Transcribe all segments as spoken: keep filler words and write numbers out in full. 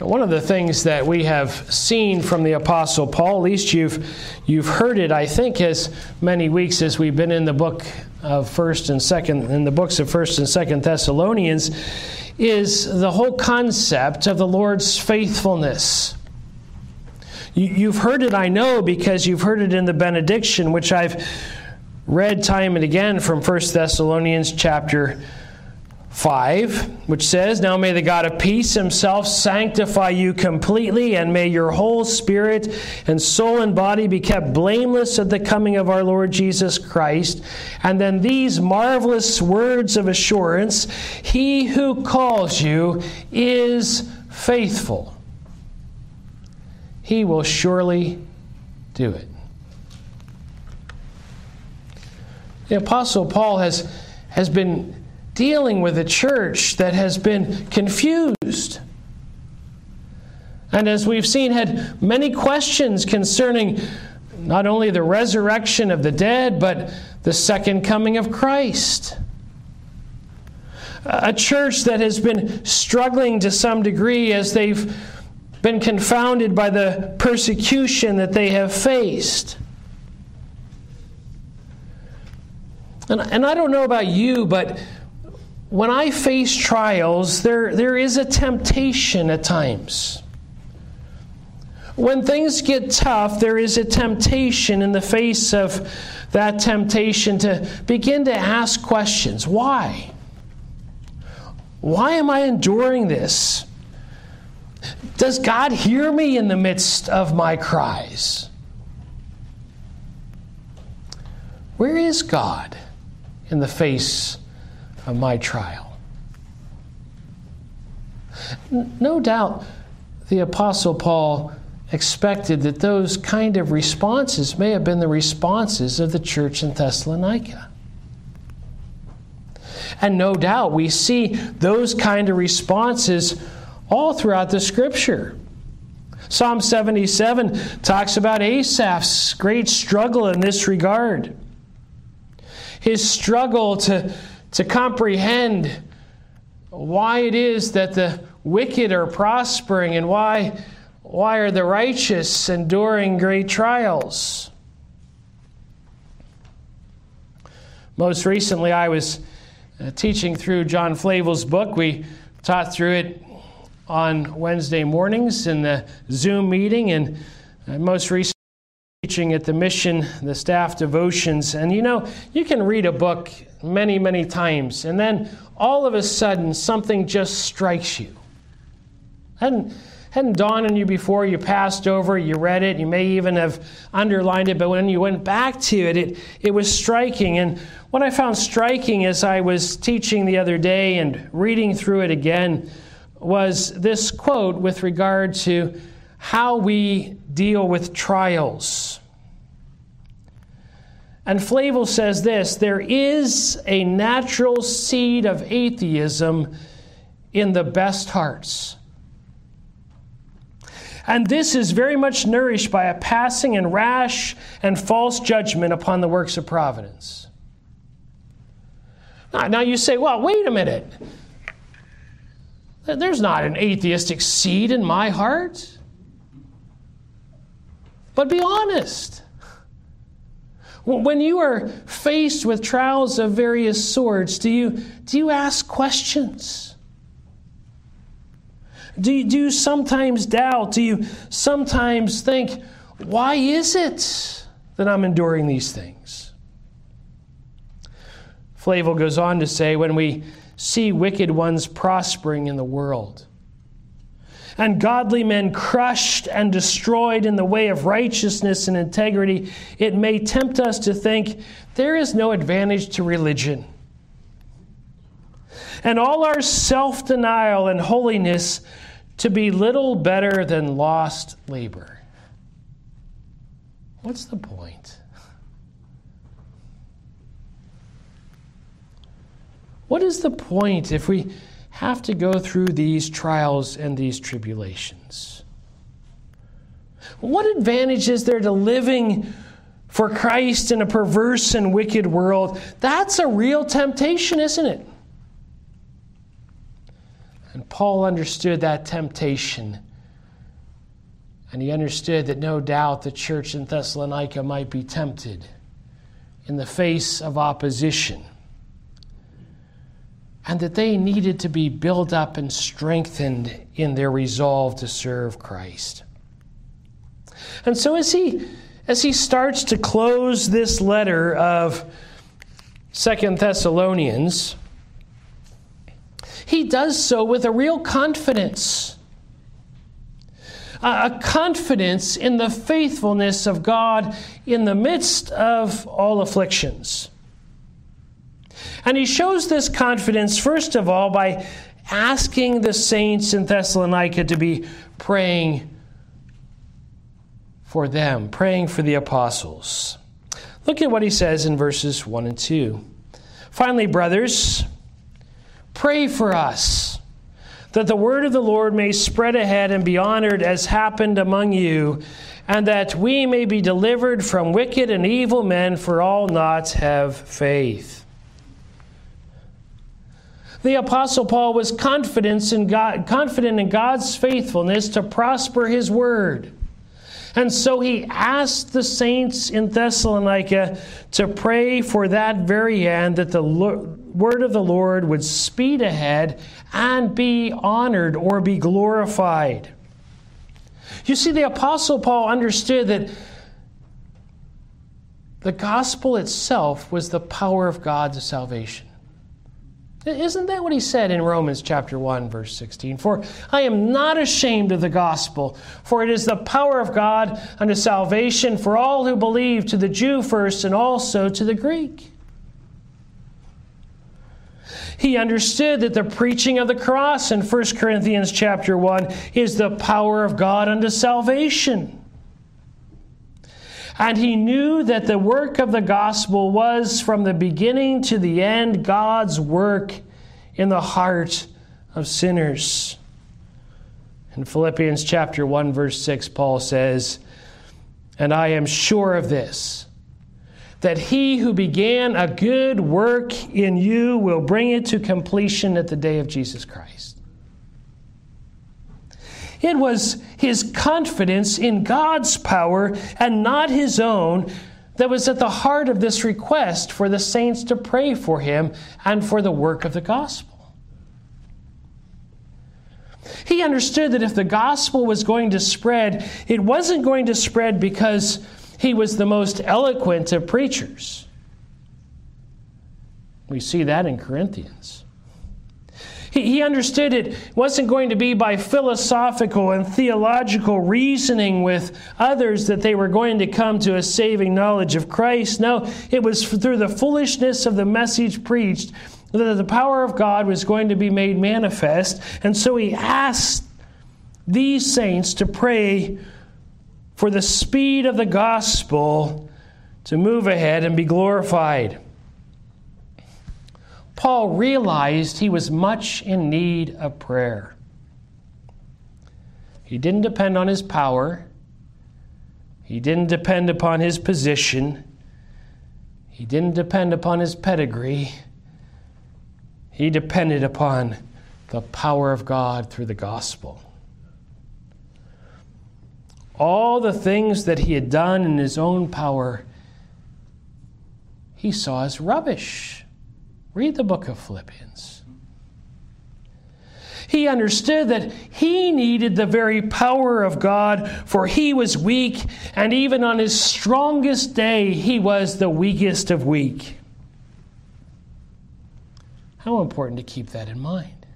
One of the things that we have seen from the Apostle Paul, at least you've you've heard it, I think, as many weeks as we've been in the book of First and Second, in the books of First and Second Thessalonians, is the whole concept of the Lord's faithfulness. You, you've heard it, I know, because you've heard it in the benediction, which I've read time and again from First Thessalonians chapter five, which says, "Now may the God of peace himself sanctify you completely, and may your whole spirit and soul and body be kept blameless at the coming of our Lord Jesus Christ." And then these marvelous words of assurance, "He who calls you is faithful. He will surely do it." The Apostle Paul has, has been dealing with a church that has been confused. And as we've seen, had many questions concerning not only the resurrection of the dead, but the second coming of Christ. A church that has been struggling to some degree as they've been confounded by the persecution that they have faced. And, and I don't know about you, but when I face trials, there, there is a temptation at times. When things get tough, there is a temptation in the face of that temptation to begin to ask questions. Why? Why am I enduring this? Does God hear me in the midst of my cries? Where is God in the face of my trial? No doubt the Apostle Paul expected that those kind of responses may have been the responses of the church in Thessalonica. And no doubt we see those kind of responses all throughout the Scripture. Psalm seventy-seven talks about Asaph's great struggle in this regard. His struggle to, to comprehend why it is that the wicked are prospering and why, why are the righteous enduring great trials. Most recently, I was uh, teaching through John Flavel's book. We taught through it on Wednesday mornings in the Zoom meeting, and uh, most recently teaching at the mission, the staff devotions. And you know, you can read a book many, many times, and then all of a sudden something just strikes you. Hadn't, hadn't dawned on you before. You passed over, you read it, you may even have underlined it, but when you went back to it, it, it was striking. And what I found striking as I was teaching the other day and reading through it again was this quote with regard to how we deal with trials. And Flavel says this: "There is a natural seed of atheism in the best hearts. And this is very much nourished by a passing and rash and false judgment upon the works of providence." Now, now you say, well, wait a minute. There's not an atheistic seed in my heart. But be honest. When you are faced with trials of various sorts, do you, do you ask questions? Do you, do you sometimes doubt? Do you sometimes think, why is it that I'm enduring these things? Flavel goes on to say, when we see wicked ones prospering in the world, and godly men crushed and destroyed in the way of righteousness and integrity, it may tempt us to think there is no advantage to religion. And all our self-denial and holiness to be little better than lost labor. What's the point? What is the point if we have to go through these trials and these tribulations? What advantage is there to living for Christ in a perverse and wicked world? That's a real temptation, isn't it? And Paul understood that temptation And he understood that no doubt the church in Thessalonica might be tempted in the face of opposition, and that they needed to be built up and strengthened in their resolve to serve Christ. And so as he as he starts to close this letter of Second Thessalonians, he does so with a real confidence. A confidence in the faithfulness of God in the midst of all afflictions. And he shows this confidence, first of all, by asking the saints in Thessalonica to be praying for them, praying for the apostles. Look at what he says in verses one and two. Finally, brothers, pray for us, that the word of the Lord may spread ahead and be honored as happened among you, and that we may be delivered from wicked and evil men, for all not have faith. The Apostle Paul was confident in God, confident in God's faithfulness to prosper his word. And so he asked the saints in Thessalonica to pray for that very end, that the word of the Lord would speed ahead and be honored or be glorified. You see, the Apostle Paul understood that the gospel itself was the power of God to salvation. Isn't that what he said in Romans chapter one, verse sixteen? For I am not ashamed of the gospel, for it is the power of God unto salvation for all who believe, to the Jew first and also to the Greek. He understood that the preaching of the cross in First Corinthians chapter one is the power of God unto salvation. And he knew that the work of the gospel was, from the beginning to the end, God's work in the heart of sinners. In Philippians chapter one, verse six, Paul says, "And I am sure of this, that he who began a good work in you will bring it to completion at the day of Jesus Christ." It was his confidence in God's power and not his own that was at the heart of this request for the saints to pray for him and for the work of the gospel. He understood that if the gospel was going to spread, it wasn't going to spread because he was the most eloquent of preachers. We see that in Corinthians. He understood it wasn't going to be by philosophical and theological reasoning with others that they were going to come to a saving knowledge of Christ. No, it was through the foolishness of the message preached that the power of God was going to be made manifest. And so he asked these saints to pray for the speed of the gospel to move ahead and be glorified. Paul realized he was much in need of prayer. He didn't depend on his power. He didn't depend upon his position. He didn't depend upon his pedigree. He depended upon the power of God through the gospel. All the things that he had done in his own power, he saw as rubbish. Read the book of Philippians. He understood that he needed the very power of God, for he was weak, and even on his strongest day, he was the weakest of weak. How important to keep that in mind.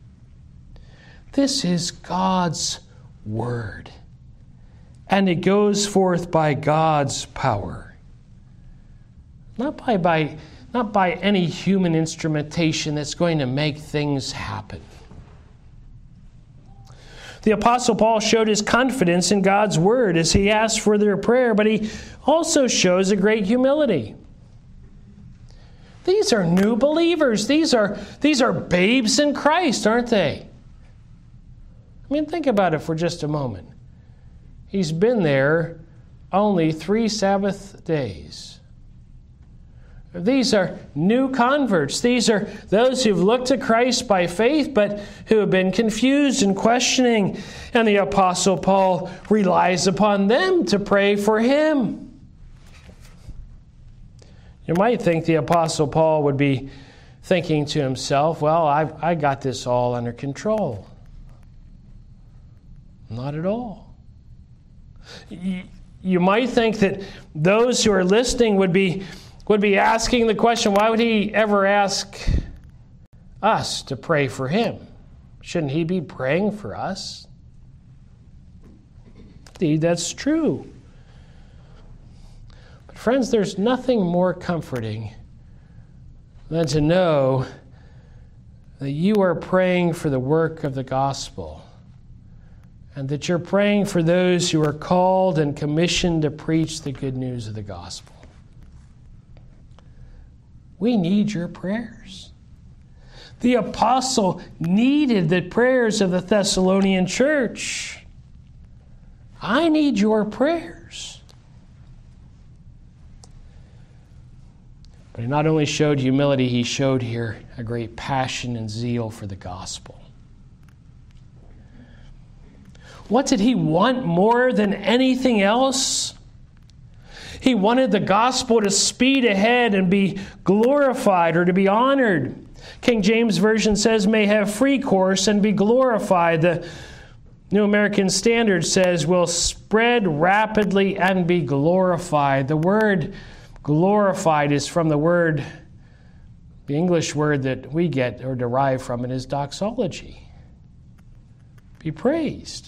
This is God's word, and it goes forth by God's power. Not by, by, not by any human instrumentation that's going to make things happen. The Apostle Paul showed his confidence in God's word as he asked for their prayer, but he also shows a great humility. These are new believers. These are, these are babes in Christ, aren't they? I mean, think about it for just a moment. He's been there only three Sabbath days. These are new converts. These are those who've looked to Christ by faith, but who have been confused and questioning. And the Apostle Paul relies upon them to pray for him. You might think the Apostle Paul would be thinking to himself, well, I've, I got this all under control. Not at all. You, you might think that those who are listening would be would be asking the question, why would he ever ask us to pray for him? Shouldn't he be praying for us? Indeed, that's true. But friends, there's nothing more comforting than to know that you are praying for the work of the gospel, and that you're praying for those who are called and commissioned to preach the good news of the gospel. We need your prayers. The apostle needed the prayers of the Thessalonian church. I need your prayers. But he not only showed humility, he showed here a great passion and zeal for the gospel. What did he want more than anything else? He wanted the gospel to speed ahead and be glorified or to be honored. King James Version says, may have free course and be glorified. The New American Standard says, will spread rapidly and be glorified. The word glorified is from the word, the English word that we get or derive from it is doxology. Be praised.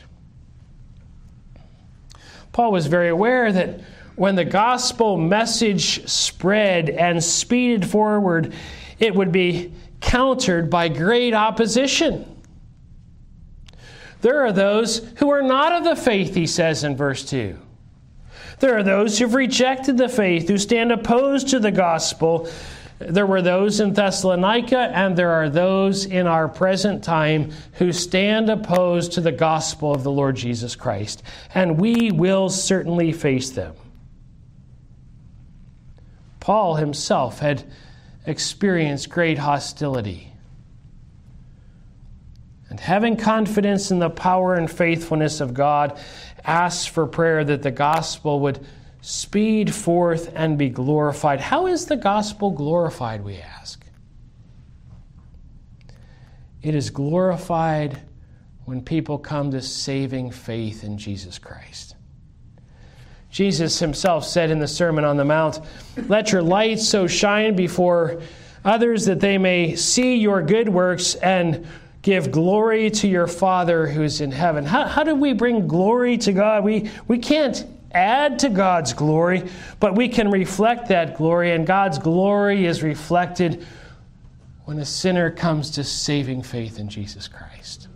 Paul was very aware that when the gospel message spread and speeded forward, it would be countered by great opposition. There are those who are not of the faith, he says in verse two. There are those who've rejected the faith, who stand opposed to the gospel. There were those in Thessalonica, and there are those in our present time who stand opposed to the gospel of the Lord Jesus Christ. And we will certainly face them. Paul himself had experienced great hostility. And having confidence in the power and faithfulness of God, asked for prayer that the gospel would speed forth and be glorified. How is the gospel glorified, we ask? It is glorified when people come to saving faith in Jesus Christ. Jesus himself said in the Sermon on the Mount, let your light so shine before others that they may see your good works and give glory to your Father who's in heaven. How, how do we bring glory to God? We, we can't add to God's glory, but we can reflect that glory, and God's glory is reflected when a sinner comes to saving faith in Jesus Christ.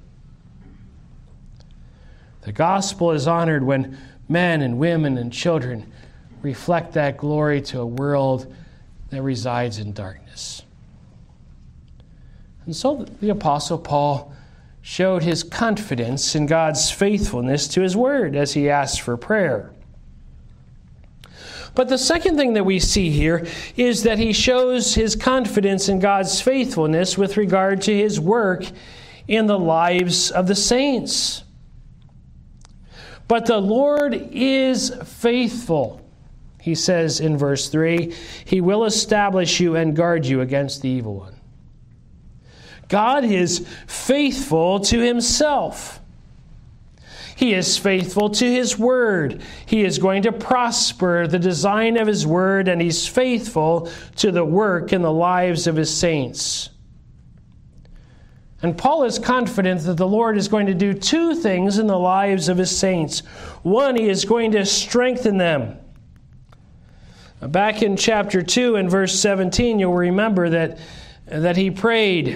The gospel is honored when men and women and children reflect that glory to a world that resides in darkness. And so the Apostle Paul showed his confidence in God's faithfulness to his word as he asked for prayer. But the second thing that we see here is that he shows his confidence in God's faithfulness with regard to his work in the lives of the saints. But the Lord is faithful, he says in verse three. He will establish you and guard you against the evil one. God is faithful to himself. He is faithful to his word. He is going to prosper the design of his word, and he's faithful to the work in the lives of his saints. And Paul is confident that the Lord is going to do two things in the lives of his saints. One, he is going to strengthen them. Back in chapter two and verse seventeen, you'll remember that, that he prayed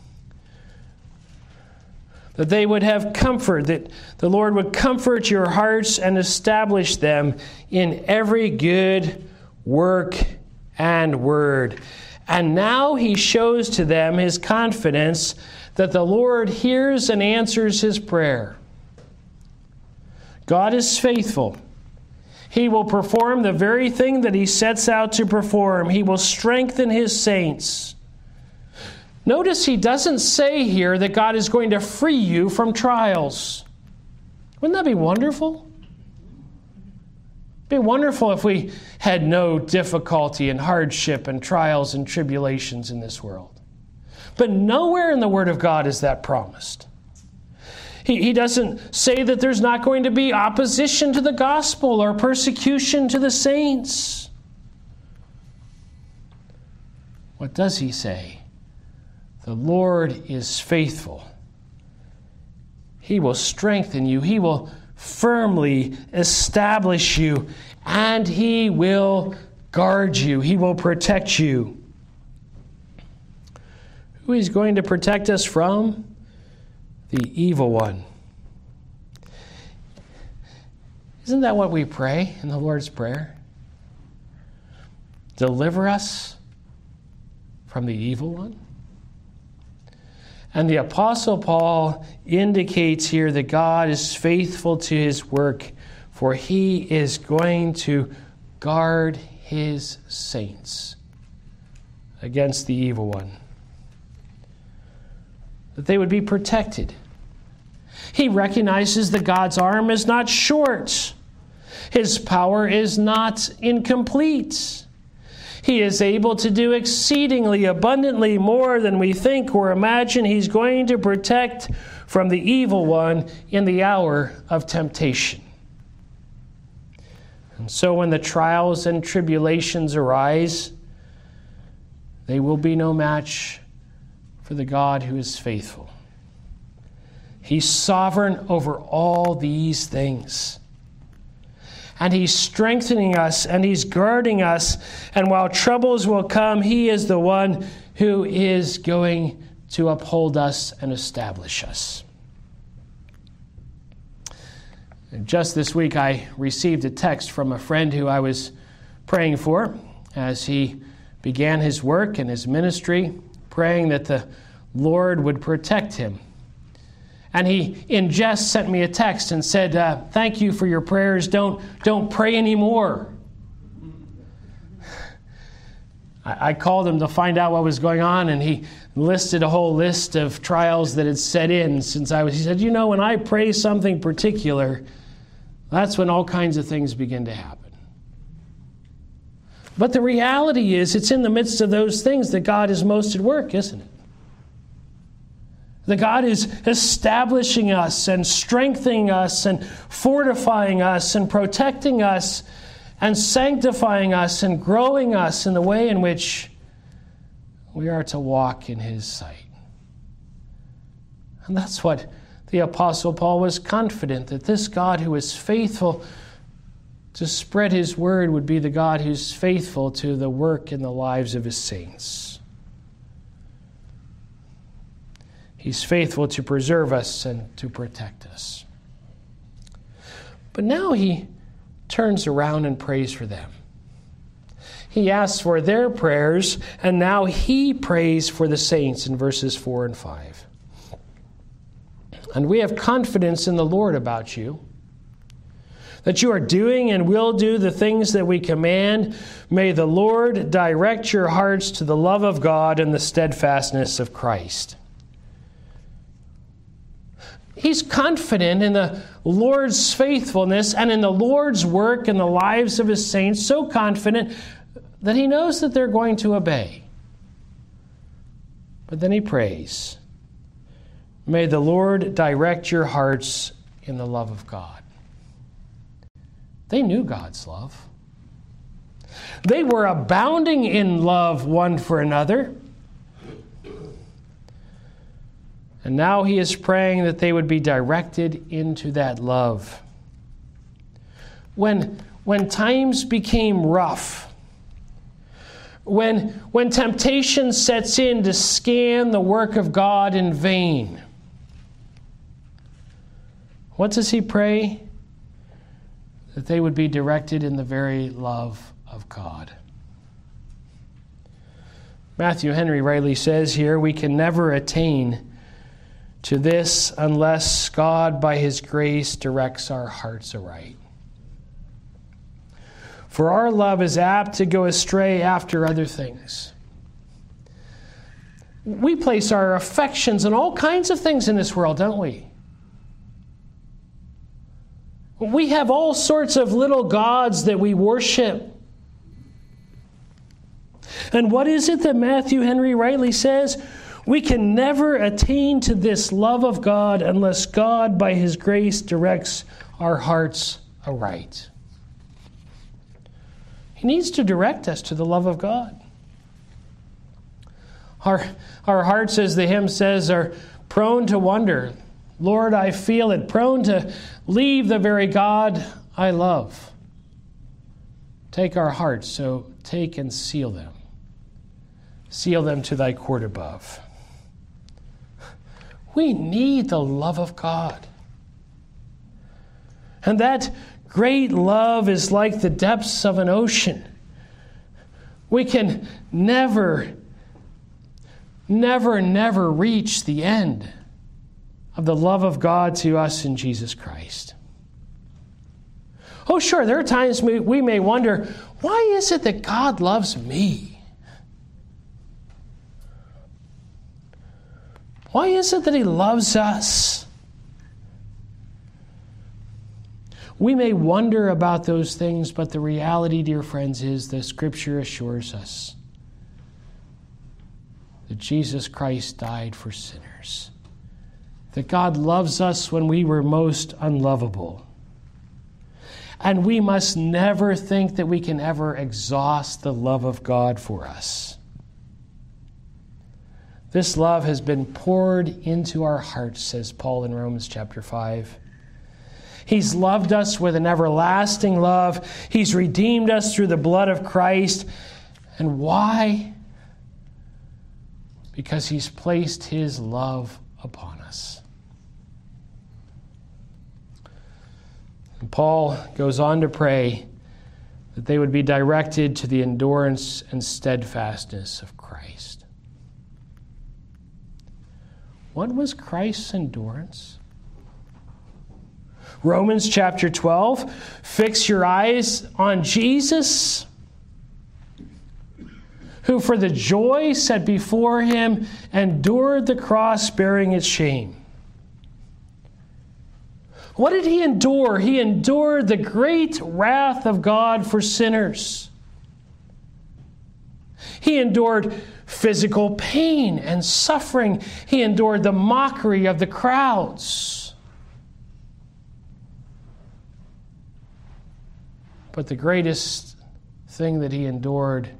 that they would have comfort, that the Lord would comfort your hearts and establish them in every good work and word. And now he shows to them his confidence that the Lord hears and answers his prayer. God is faithful. He will perform the very thing that he sets out to perform. He will strengthen his saints. Notice he doesn't say here that God is going to free you from trials. Wouldn't that be wonderful? It'd be wonderful if we had no difficulty and hardship and trials and tribulations in this world. But nowhere in the Word of God is that promised. He, he doesn't say that there's not going to be opposition to the gospel or persecution to the saints. What does he say? The Lord is faithful. He will strengthen you. He will firmly establish you, and he will guard you. He will protect you. Who is going to protect us from? The evil one. Isn't that what we pray in the Lord's Prayer? Deliver us from the evil one. And the Apostle Paul indicates here that God is faithful to his work, for he is going to guard his saints against the evil one. That they would be protected. He recognizes that God's arm is not short. His power is not incomplete. He is able to do exceedingly abundantly more than we think or imagine. He's going to protect from the evil one in the hour of temptation. And so when the trials and tribulations arise, they will be no match for the God who is faithful. He's sovereign over all these things. And he's strengthening us, and he's guarding us. And while troubles will come, he is the one who is going to uphold us and establish us. And just this week, I received a text from a friend who I was praying for as he began his work and his ministry, praying that the Lord would protect him. And he, in jest, sent me a text and said, uh, thank you for your prayers. Don't, don't pray anymore. I, I called him to find out what was going on, and he listed a whole list of trials that had set in since I was. He said, you know, when I pray something particular, that's when all kinds of things begin to happen. But the reality is, it's in the midst of those things that God is most at work, isn't it? That God is establishing us and strengthening us and fortifying us and protecting us and sanctifying us and growing us in the way in which we are to walk in his sight. And that's what the Apostle Paul was confident, that this God who is faithful to spread his word would be the God who's faithful to the work in the lives of his saints. He's faithful to preserve us and to protect us. But now he turns around and prays for them. He asks for their prayers, and now he prays for the saints in verses four and five. And we have confidence in the Lord about you, that you are doing and will do the things that we command. May the Lord direct your hearts to the love of God and the steadfastness of Christ. He's confident in the Lord's faithfulness and in the Lord's work in the lives of his saints, so confident that he knows that they're going to obey. But then he prays, may the Lord direct your hearts in the love of God. They knew God's love. They were abounding in love one for another. And now he is praying that they would be directed into that love. When, when times became rough, when, when temptation sets in to scan the work of God in vain, what does he pray? That they would be directed in the very love of God. Matthew Henry rightly says here, we can never attain to this unless God, by his grace, directs our hearts aright. For our love is apt to go astray after other things. We place our affections on all kinds of things in this world, don't we? We have all sorts of little gods that we worship. And what is it that Matthew Henry rightly says? We can never attain to this love of God unless God, by His grace, directs our hearts aright. He needs to direct us to the love of God. Our, our hearts, as the hymn says, are prone to wonder. Lord, I feel it, prone to leave the very God I love. Take our hearts, so take and seal them. Seal them to thy court above. We need the love of God. And that great love is like the depths of an ocean. We can never, never, never reach the end of the love of God to us in Jesus Christ. Oh, sure, there are times we, we may wonder, why is it that God loves me? Why is it that He loves us? We may wonder about those things, but the reality, dear friends, is the Scripture assures us that Jesus Christ died for sinners, that God loves us when we were most unlovable. And we must never think that we can ever exhaust the love of God for us. This love has been poured into our hearts, says Paul in Romans chapter five. He's loved us with an everlasting love. He's redeemed us through the blood of Christ. And why? Because He's placed His love upon us. And Paul goes on to pray that they would be directed to the endurance and steadfastness of Christ. What was Christ's endurance? Romans chapter twelve, fix your eyes on Jesus, who for the joy set before Him endured the cross, bearing its shame. What did He endure? He endured the great wrath of God for sinners. He endured physical pain and suffering. He endured the mockery of the crowds. But the greatest thing that He endured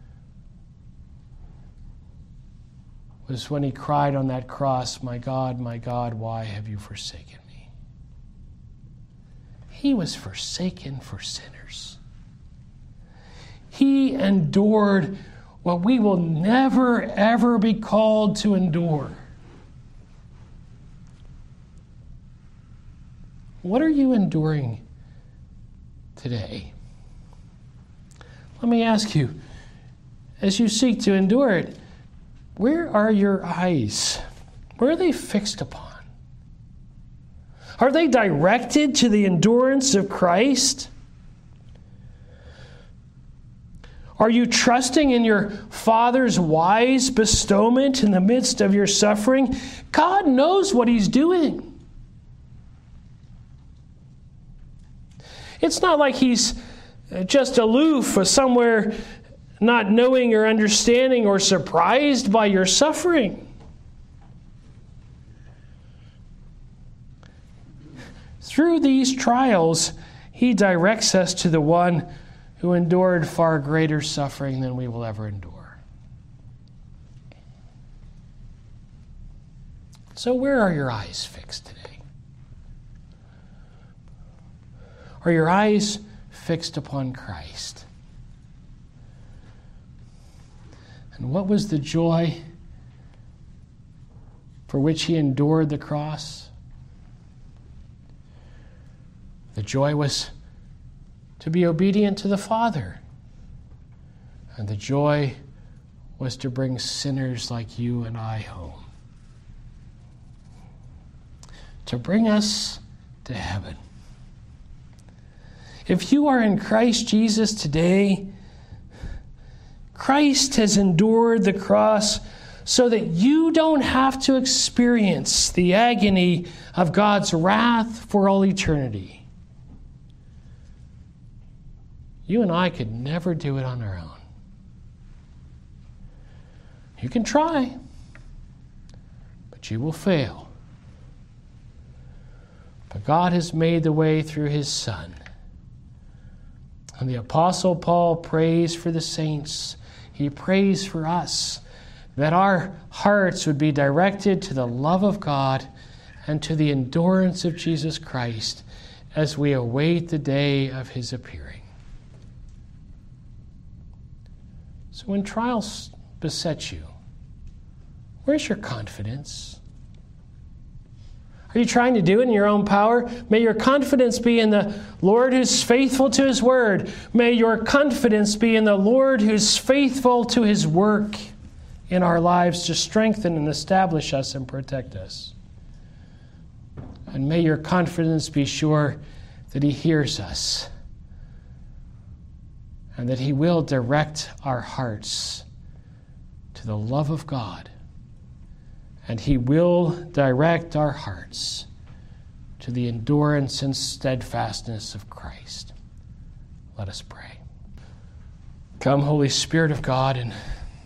was when He cried on that cross, "My God, my God, why have you forsaken me?" He was forsaken for sinners. He endured what we will never, ever be called to endure. What are you enduring today? Let me ask you, as you seek to endure it, where are your eyes? Where are they fixed upon? Are they directed to the endurance of Christ? Are you trusting in your Father's wise bestowment in the midst of your suffering? God knows what He's doing. It's not like He's just aloof or somewhere not knowing or understanding or surprised by your suffering. Through these trials, He directs us to the one who endured far greater suffering than we will ever endure. So where are your eyes fixed today? Are your eyes fixed upon Christ? And what was the joy for which He endured the cross? The joy was to be obedient to the Father. And the joy was to bring sinners like you and I home. To bring us to heaven. If you are in Christ Jesus today, Christ has endured the cross so that you don't have to experience the agony of God's wrath for all eternity. You and I could never do it on our own. You can try, but you will fail. But God has made the way through His Son. And the Apostle Paul prays for the saints. He prays for us that our hearts would be directed to the love of God and to the endurance of Jesus Christ as we await the day of His appearing. So when trials beset you, where's your confidence? Are you trying to do it in your own power? May your confidence be in the Lord who's faithful to His word. May your confidence be in the Lord who's faithful to His work in our lives to strengthen and establish us and protect us. And may your confidence be sure that He hears us and that He will direct our hearts to the love of God. And He will direct our hearts to the endurance and steadfastness of Christ. Let us pray. Come, Holy Spirit of God, and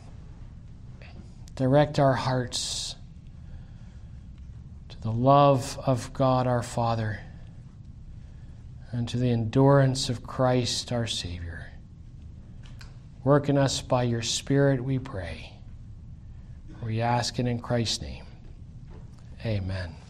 direct our hearts to the love of God our Father and to the endurance of Christ our Savior. Work in us by your Spirit, we pray. We ask it in Christ's name. Amen.